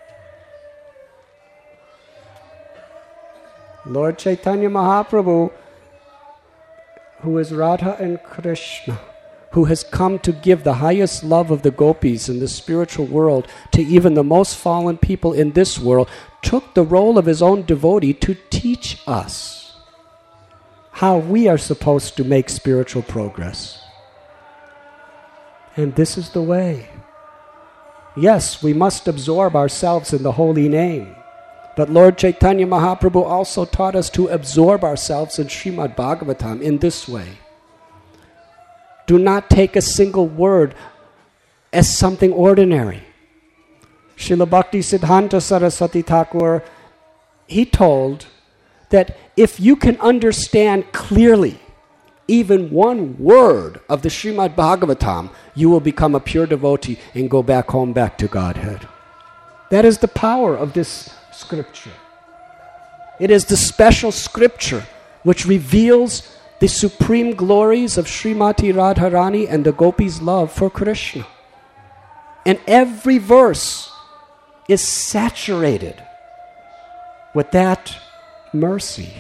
Lord Chaitanya Mahaprabhu, who is Radha and Krishna, who has come to give the highest love of the gopis in the spiritual world to even the most fallen people in this world, took the role of his own devotee to teach us how we are supposed to make spiritual progress. And this is the way. Yes, we must absorb ourselves in the holy name. But Lord Chaitanya Mahaprabhu also taught us to absorb ourselves in Srimad Bhagavatam in this way. Do not take a single word as something ordinary. Srila Bhakti Siddhanta Saraswati Thakur, he told that if you can understand clearly even one word of the Srimad Bhagavatam, you will become a pure devotee and go back home, back to Godhead. That is the power of this scripture. It is the special scripture which reveals the supreme glories of Srimati Radharani and the gopis' love for Krishna. And every verse is saturated with that mercy.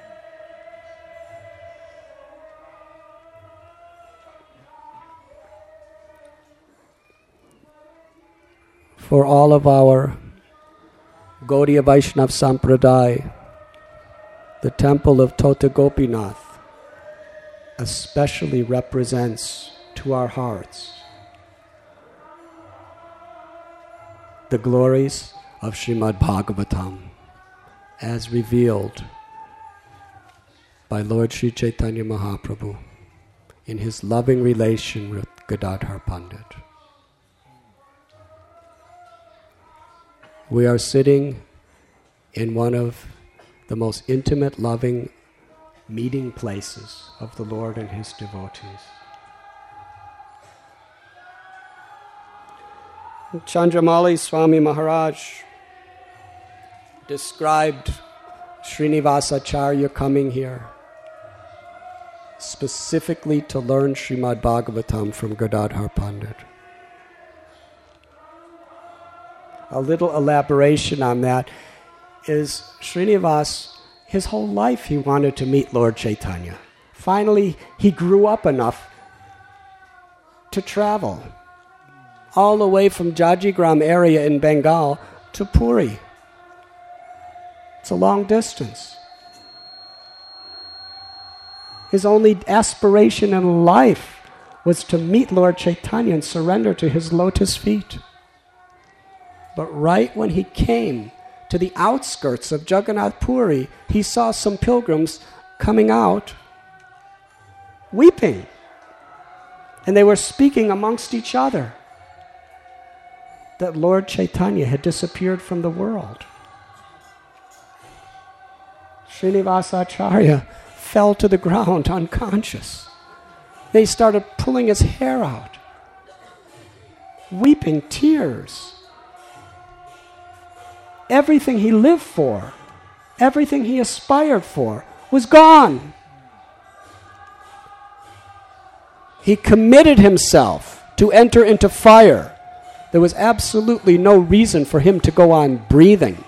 For all of our Gaudiya Vaishnav Sampradaya, the temple of Tota Gopinath especially represents to our hearts the glories of Srimad Bhagavatam as revealed by Lord Sri Chaitanya Mahaprabhu in his loving relation with Gadadhar Pandit. We are sitting in one of the most intimate, loving meeting places of the Lord and his devotees. Chandramali Swami Maharaj described Srinivasacharya coming here specifically to learn Srimad Bhagavatam from Gadadhar Pandit. A little elaboration on that is Srinivas His whole life he wanted to meet Lord Chaitanya. Finally, he grew up enough to travel all the way from Jajigram area in Bengal to Puri. It's a long distance. His only aspiration in life was to meet Lord Chaitanya and surrender to his lotus feet. But right when he came to the outskirts of Jagannath Puri, he saw some pilgrims coming out weeping. And they were speaking amongst each other that Lord Chaitanya had disappeared from the world. Srinivasacharya fell to the ground unconscious. They started pulling his hair out, weeping tears. Everything he lived for, everything he aspired for, was gone. He committed himself to enter into fire. There was absolutely no reason for him to go on breathing.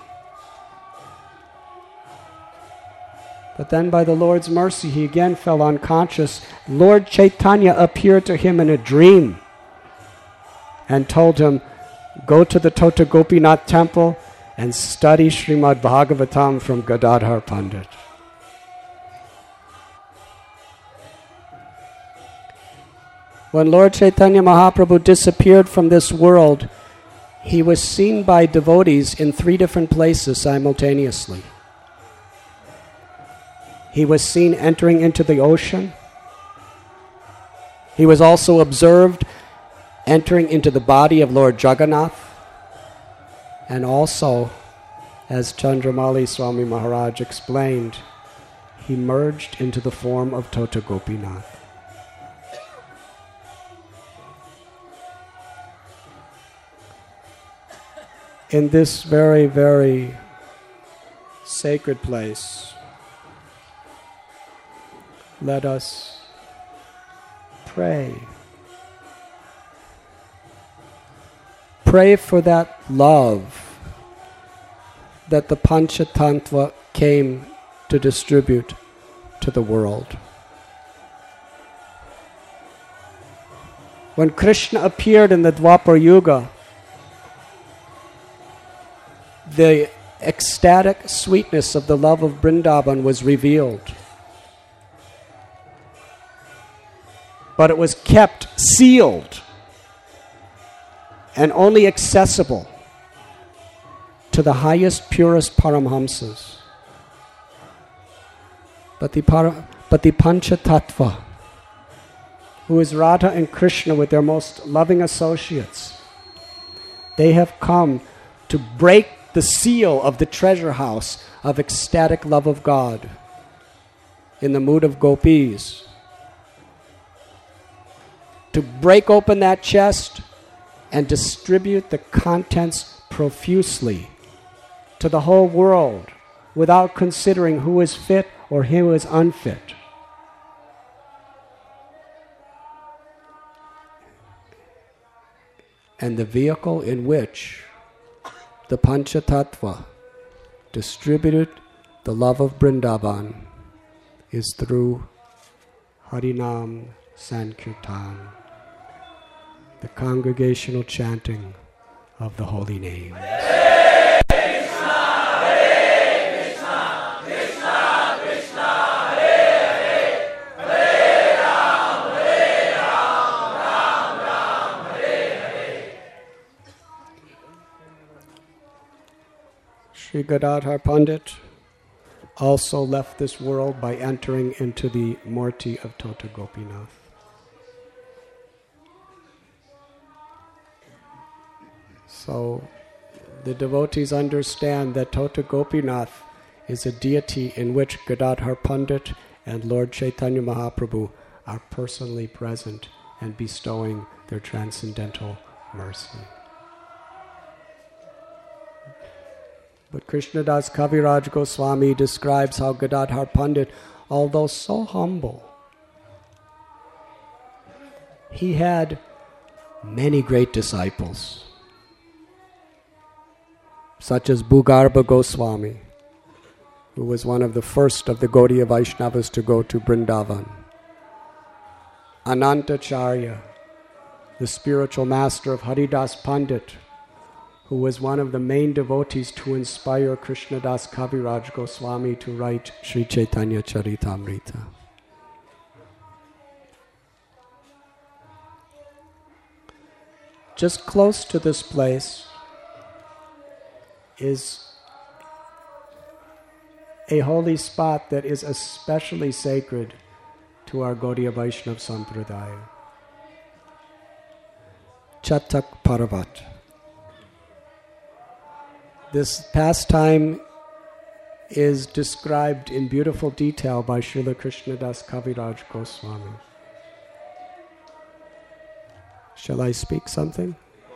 But then by the Lord's mercy, he again fell unconscious. Lord Chaitanya appeared to him in a dream and told him, go to the Tota Gopinath temple and study Srimad Bhagavatam from Gadadhar Pandit. When Lord Chaitanya Mahaprabhu disappeared from this world, he was seen by devotees in three different places simultaneously. He was seen entering into the ocean. He was also observed entering into the body of Lord Jagannath. And also, as Chandramali Swami Maharaj explained, he merged into the form of Tota Gopinath. In this very, very sacred place, let us pray. Pray for that love that the Panchatattva came to distribute to the world. When Krishna appeared in the Dwapar Yuga, the ecstatic sweetness of the love of Vrindavan was revealed. But it was kept sealed and only accessible to the highest, purest Paramhamsas. But the, para, but the Panchatattva, who is Radha and Krishna with their most loving associates, they have come to break the seal of the treasure house of ecstatic love of God in the mood of gopis. To break open that chest and distribute the contents profusely to the whole world without considering who is fit or who is unfit. And the vehicle in which the Panchatattva distributed the love of Vrindavan is through Harinam Sankirtan, the congregational chanting of the holy names. Hare Krishna, Hare Krishna, Krishna Krishna, Hare Hare, Hare Ram, Hare Ram, Ram Ram, Hare Hare. Sri Gadadhar Pandit also left this world by entering into the Murti of Tota Gopinath. So the devotees understand that Tota Gopinath is a deity in which Gadadhar Pandit and Lord Chaitanya Mahaprabhu are personally present and bestowing their transcendental mercy. But Krishnadas Kaviraj Goswami describes how Gadadhar Pandit, although so humble, he had many great disciples, such as Bhugarbha Goswami, who was one of the first of the Gaudiya Vaishnavas to go to Vrindavan. Anantacharya, the spiritual master of Haridas Pandit, who was one of the main devotees to inspire Krishnadas Kaviraj Goswami to write Sri Chaitanya Charitamrita. Just close to this place is a holy spot that is especially sacred to our Gaudiya Vaishnava Sampradaya. Chatak Parvat. This pastime is described in beautiful detail by Srila Krishnadas Kaviraj Goswami. Shall I speak something?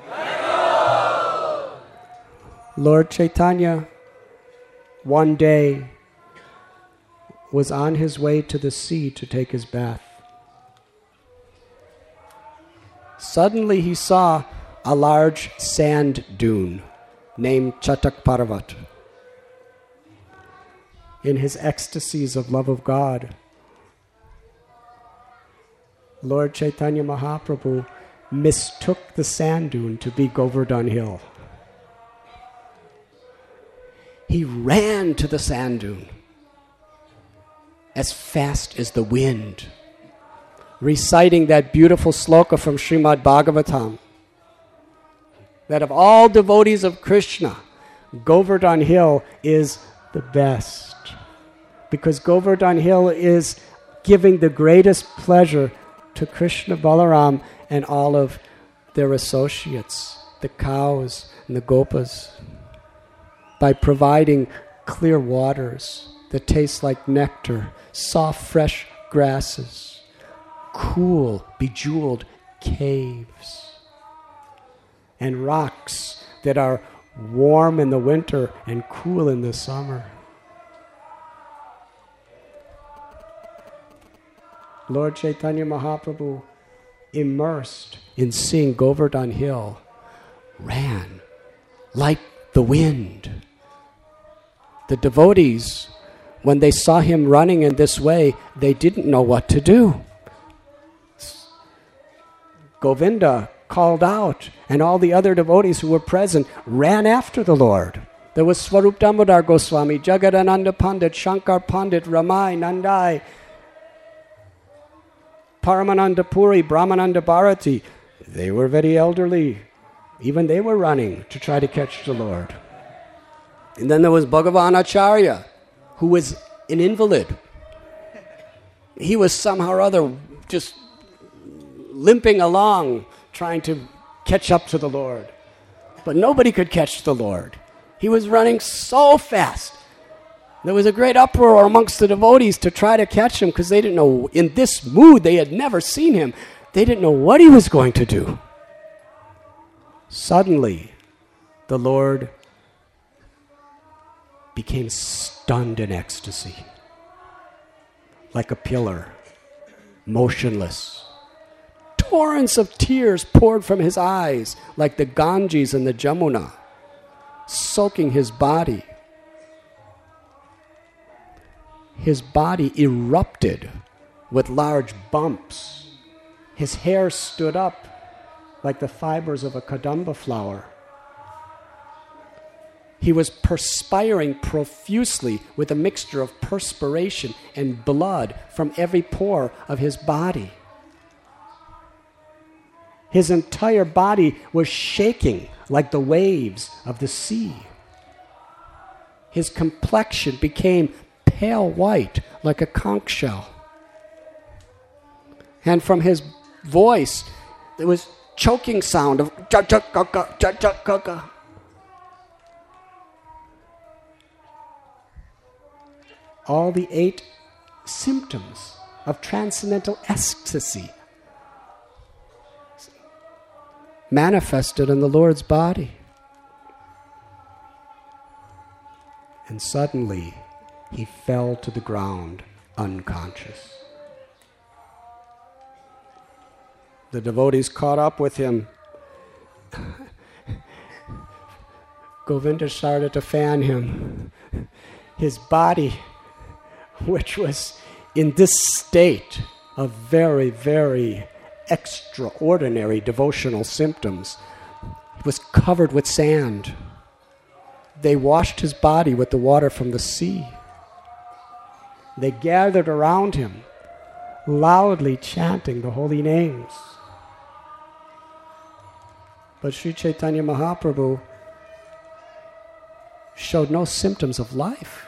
Lord Chaitanya one day was on his way to the sea to take his bath. Suddenly he saw a large sand dune named Chatak Parvat. In his ecstasies of love of God, Lord Chaitanya Mahaprabhu mistook the sand dune to be Govardhan Hill. He ran to the sand dune as fast as the wind, reciting that beautiful sloka from Srimad Bhagavatam, that of all devotees of Krishna, Govardhan Hill is the best, because Govardhan Hill is giving the greatest pleasure to Krishna, Balaram, and all of their associates, the cows and the gopas, by providing clear waters that taste like nectar, soft, fresh grasses, cool, bejeweled caves, and rocks that are warm in the winter and cool in the summer. Lord Chaitanya Mahaprabhu, immersed in seeing Govardhan Hill, ran like the wind. The devotees, when they saw him running in this way, they didn't know what to do. Govinda called out, and all the other devotees who were present ran after the Lord. There was Swarup Damodar Goswami, Jagadananda Pandit, Shankar Pandit, Ramai, Nandai, Paramananda Puri, Brahmananda Bharati. They were very elderly. Even they were running to try to catch the Lord. And then there was Bhagavan Acharya, who was an invalid. He was somehow or other just limping along, trying to catch up to the Lord. But nobody could catch the Lord. He was running so fast. There was a great uproar amongst the devotees to try to catch him, because they didn't know, in this mood, they had never seen him. They didn't know what he was going to do. Suddenly, the Lord became stunned in ecstasy, like a pillar, motionless. Torrents of tears poured from his eyes, like the Ganges and the Jamuna, soaking his body. His body erupted with large bumps. His hair stood up like the fibers of a kadamba flower. He was perspiring profusely with a mixture of perspiration and blood from every pore of his body. His entire body was shaking like the waves of the sea. His complexion became pale white like a conch shell. And from his voice, there was choking sound of cha-cha-ka-ka, cha-cha-ka-ka. All the eight symptoms of transcendental ecstasy manifested in the Lord's body. And suddenly, he fell to the ground unconscious. The devotees caught up with him. Govinda started to fan him. his body, which was in this state of very, very extraordinary devotional symptoms, was covered with sand. They washed his body with the water from the sea. They gathered around him, loudly chanting the holy names. But Sri Chaitanya Mahaprabhu showed no symptoms of life.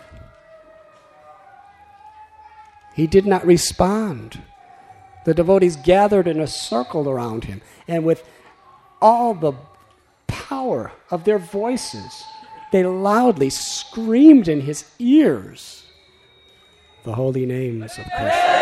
He did not respond. The devotees gathered in a circle around him, and with all the power of their voices, they loudly screamed in his ears the holy names of Krishna.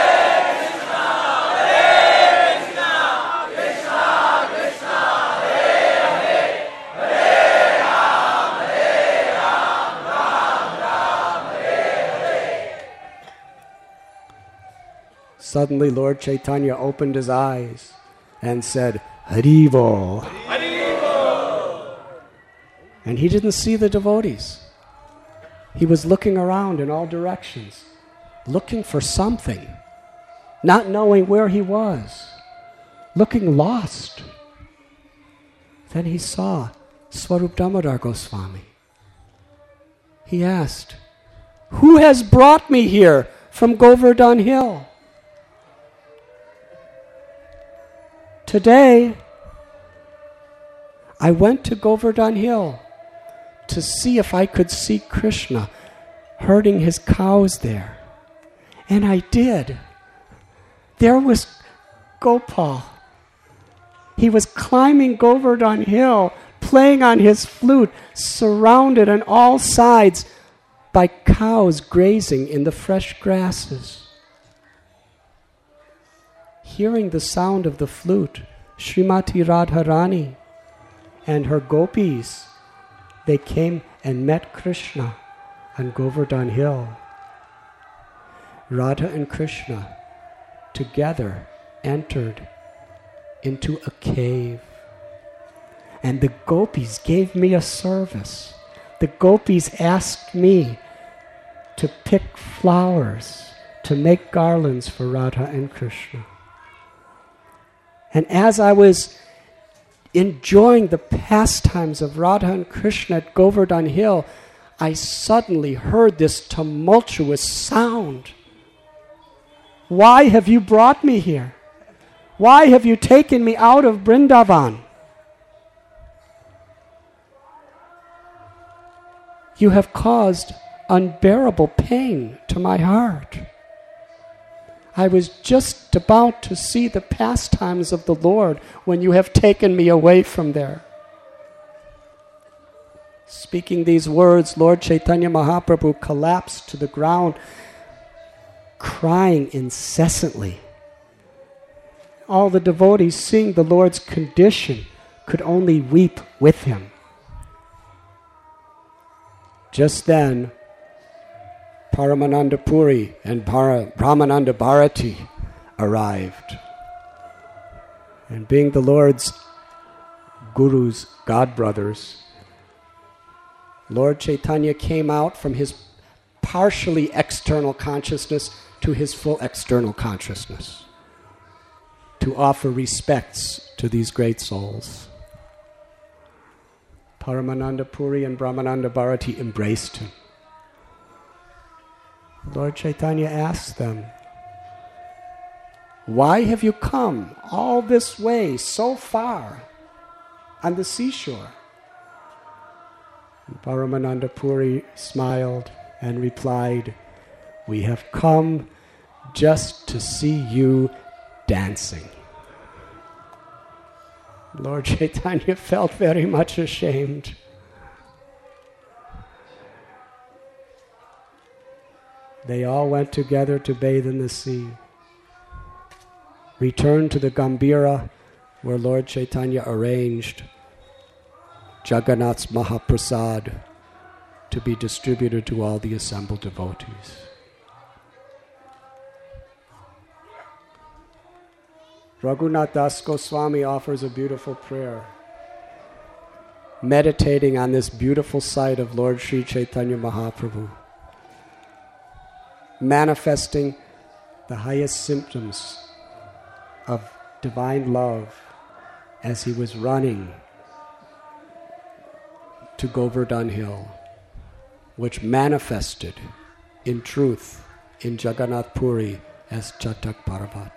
Suddenly, Lord Chaitanya opened his eyes and said, Haribo. Haribo. And he didn't see the devotees. He was looking around in all directions, looking for something, not knowing where he was, looking lost. Then he saw Swarup Damodar Goswami. He asked, "Who has brought me here from Govardhan Hill? Today, I went to Govardhan Hill to see if I could see Krishna herding his cows there. And I did. There was Gopal. He was climbing Govardhan Hill, playing on his flute, surrounded on all sides by cows grazing in the fresh grasses. Hearing the sound of the flute, Srimati Radharani and her gopis, they came and met Krishna on Govardhan Hill. Radha and Krishna together entered into a cave. And the gopis gave me a service. The gopis asked me to pick flowers, to make garlands for Radha and Krishna. And as I was enjoying the pastimes of Radha and Krishna at Govardhan Hill, I suddenly heard this tumultuous sound. Why have you brought me here? Why have you taken me out of Vrindavan? You have caused unbearable pain to my heart. I was just about to see the pastimes of the Lord when you have taken me away from there. Speaking these words, Lord Chaitanya Mahaprabhu collapsed to the ground, crying incessantly. All the devotees, seeing the Lord's condition, could only weep with him. Just then, Paramananda Puri and Para, Brahmananda Bharati arrived. And being the Lord's gurus, godbrothers, Lord Chaitanya came out from his partially external consciousness to his full external consciousness to offer respects to these great souls. Paramananda Puri and Brahmananda Bharati embraced him. Lord Chaitanya asked them, "Why have you come all this way, so far, on the seashore?" And Paramananda Puri smiled and replied, "We have come just to see you dancing." Lord Chaitanya felt very much ashamed. They all went together to bathe in the sea, returned to the Gambhira, where Lord Chaitanya arranged Jagannath's Mahaprasad to be distributed to all the assembled devotees. Raghunath Das Goswami offers a beautiful prayer, meditating on this beautiful sight of Lord Sri Chaitanya Mahaprabhu manifesting the highest symptoms of divine love as he was running to Govardhan Hill, which manifested in truth in Jagannath Puri as Chatak Parvat.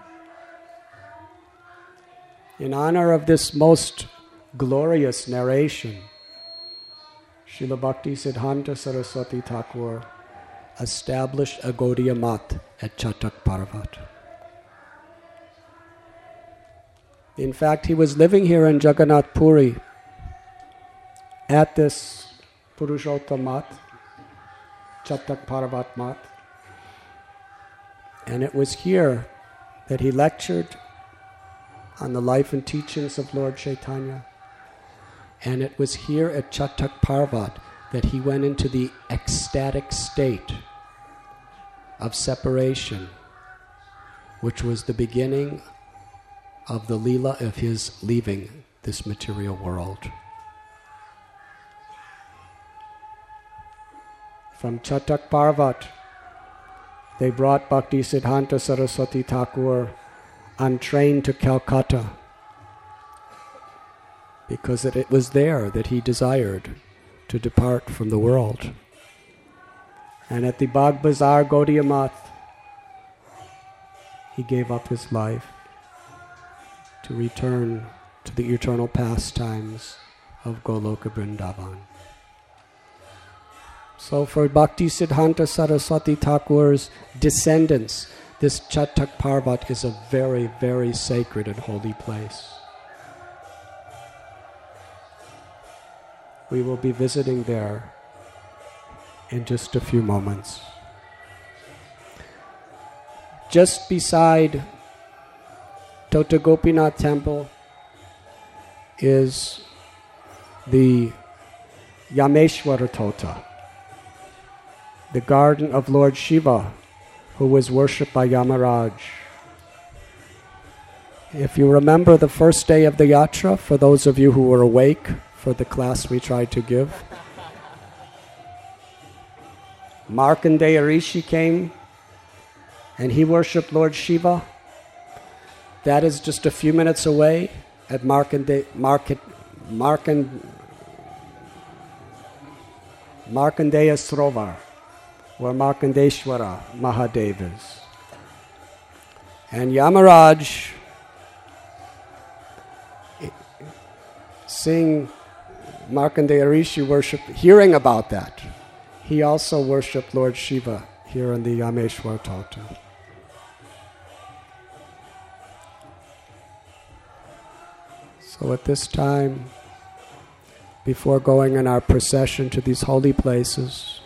In honor of this most glorious narration, Srila Bhakti Siddhanta Saraswati Thakur established a Gaudiya Mat at Chatak Parvat. In fact, he was living here in Jagannath Puri at this Purushottam Mat, Chatak Parvat Mat, and it was here that he lectured on the life and teachings of Lord Chaitanya. And it was here at Chatak Parvat that he went into the ecstatic state of separation, which was the beginning of the Leela of his leaving this material world. From Chatak Parvat, they brought Bhakti Siddhanta Saraswati Thakur on train to Calcutta, because it, it was there that he desired to depart from the world. And at the Bagh Bazar Gaudiya Mat, he gave up his life to return to the eternal pastimes of Goloka Vrindavan. So for Bhakti Siddhanta Saraswati Thakur's descendants, this Chatak Parvat is a very, very sacred and holy place. We will be visiting there in just a few moments. Just beside Tota Gopinath Temple is the Yameshwara Tota, the garden of Lord Shiva, who was worshipped by Yamaraj. If you remember the first day of the yatra, for those of you who were awake for the class we tried to give, Markandeya Rishi came and he worshipped Lord Shiva. That is just a few minutes away at Markandeya, Market, Markan, Markandeya Srovar, where Markandeshwara Mahadev is. And Yamaraj, seeing Markandeya Rishi worship, hearing about that, he also worshipped Lord Shiva here in the Yameshwar Tota. So at this time, before going in our procession to these holy places,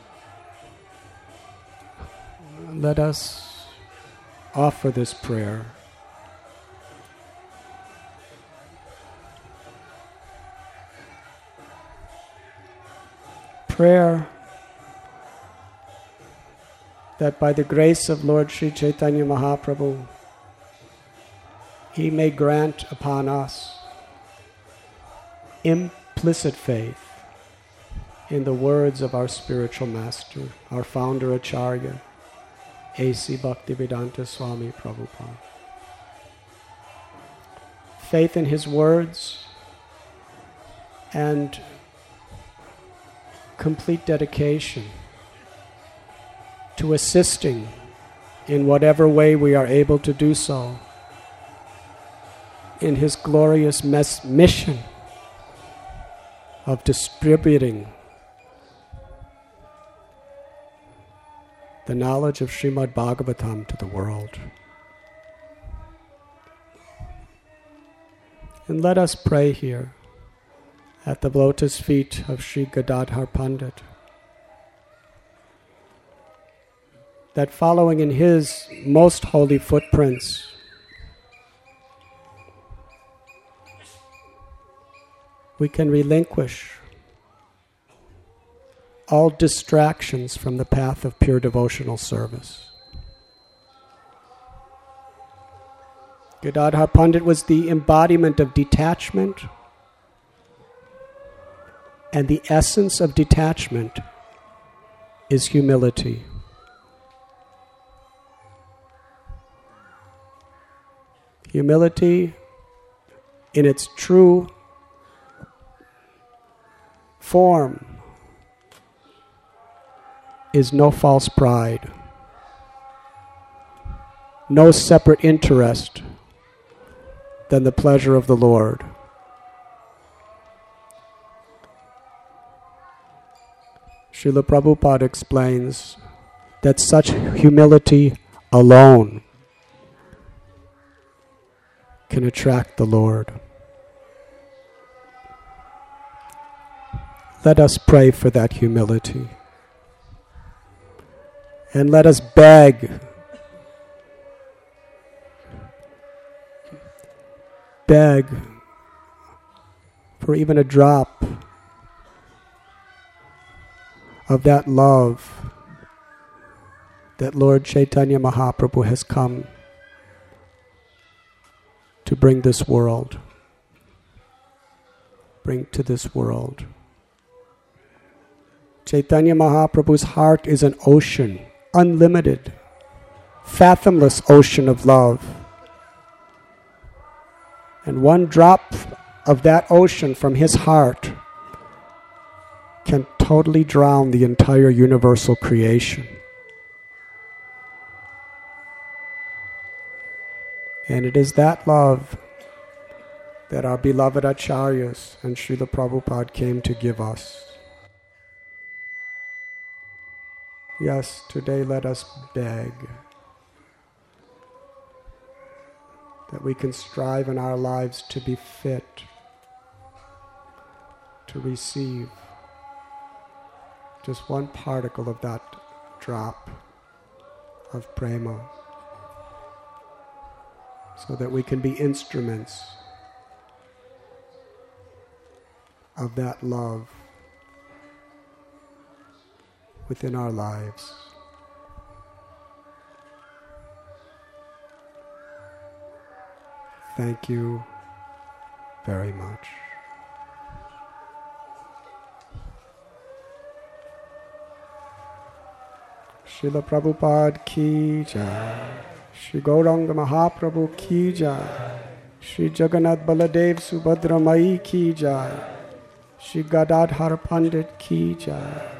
let us offer this prayer. Prayer that by the grace of Lord Sri Chaitanya Mahaprabhu, He may grant upon us implicit faith in the words of our spiritual master, our founder Acharya, A C Bhaktivedanta Swami Prabhupada. Faith in his words and complete dedication to assisting in whatever way we are able to do so in his glorious mes- mission of distributing the knowledge of Srimad Bhagavatam to the world. And let us pray here at the lotus feet of Sri Gadadhar Pandit, that following in his most holy footprints, we can relinquish all distractions from the path of pure devotional service. Gadadhar Pandit was the embodiment of detachment, and the essence of detachment is humility. Humility in its true form is no false pride, no separate interest than the pleasure of the Lord. Srila Prabhupada explains that such humility alone can attract the Lord. Let us pray for that humility. And let us beg, beg for even a drop of that love that Lord Chaitanya Mahaprabhu has come to bring this world, bring to this world. Chaitanya Mahaprabhu's heart is an ocean, unlimited, fathomless ocean of love. And one drop of that ocean from his heart can totally drown the entire universal creation. And it is that love that our beloved Acharyas and Srila Prabhupada came to give us. Yes, today let us beg that we can strive in our lives to be fit to receive just one particle of that drop of prema, so that we can be instruments of that love within our lives. Thank you very much. Srila Prabhupada ki jai. Shri Gauranga Mahaprabhu ki jai. Shri Jagannath Baladev Subhadra Mai ki jai. Shri Gadadhar Pandit ki jai.